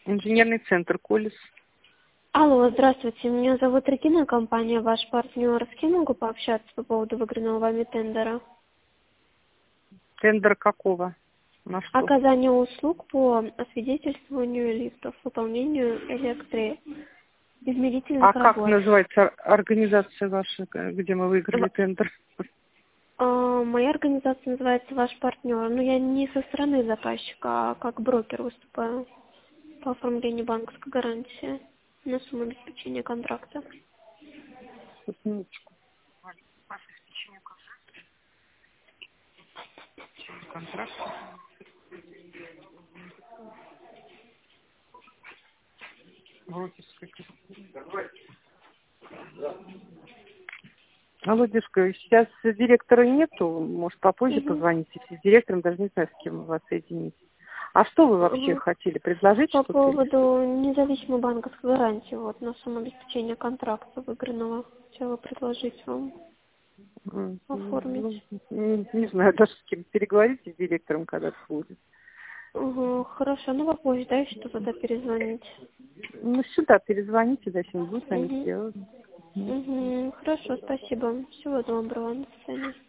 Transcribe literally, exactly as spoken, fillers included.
Инженерный центр «Колес». Алло, здравствуйте, меня зовут Регина, компания «Ваш партнер». С кем могу пообщаться по поводу выигранного вами тендера? Тендер какого? На что? Оказание услуг по освидетельствованию лифтов, выполнению электро измерительных А как работ. называется организация ваша, где мы выиграли В- тендер? а, Моя организация называется «Ваш партнер». Но я не со стороны заказчика, а как брокер выступаю по оформлению банковской гарантии на сумму обеспечения контракта. Вот минуточку. Контракт. Брокерская. Алло, девушка, сейчас директора нету, может, попозже Угу. позвоните. С директором даже не знаю, с кем вас соединить. А что вы вообще Угу. хотели? Предложить По что-то или что? поводу независимой банковской гарантии, вот, на сумму обеспечения контракта выигранного, хотела предложить вам М, Ну, оформить. не, не знаю, даже с кем переговорите с директором, когда это будет. Угу, хорошо, ну попозже, да, еще тогда перезвонить. Ну, сюда перезвоните, зачем будет, они Угу. сделают. Угу, хорошо, спасибо. Всего доброго, до свидания.